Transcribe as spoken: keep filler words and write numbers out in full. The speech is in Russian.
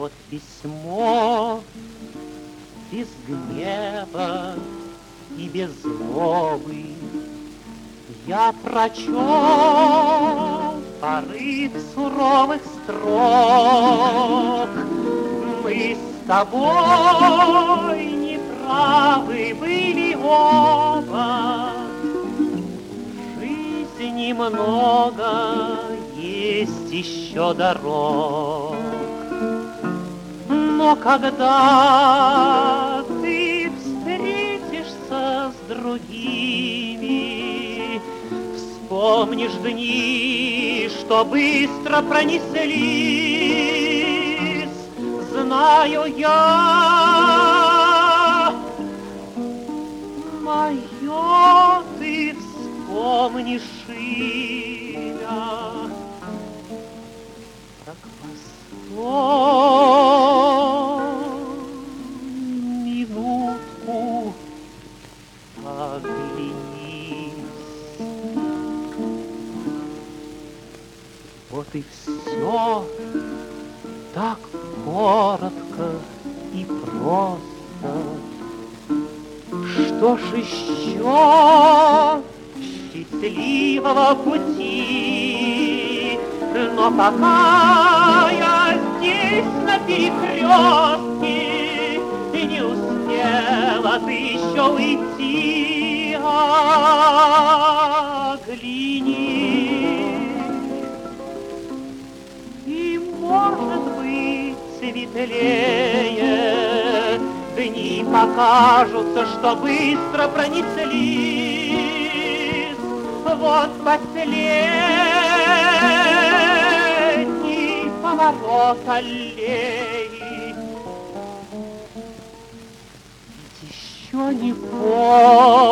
Вот письмо без гнева и без злобы я прочел порыв суровых строк. Мы с тобой неправы были оба, в жизни много есть еще дорог. Но когда ты встретишься с другими, вспомнишь дни, что быстро пронеслись, знаю я, мое ты вспомнишь имя, как постой, минутку оглянись. Вот и все так коротко и просто. Что ж еще счастливого пути? Но пока я здесь на перекрестке, и не успела ты еще уйти, огляни. И может быть светлее дни покажутся, что быстро пронеслись. Вот последний поворот аллеи. Ведь еще не поздно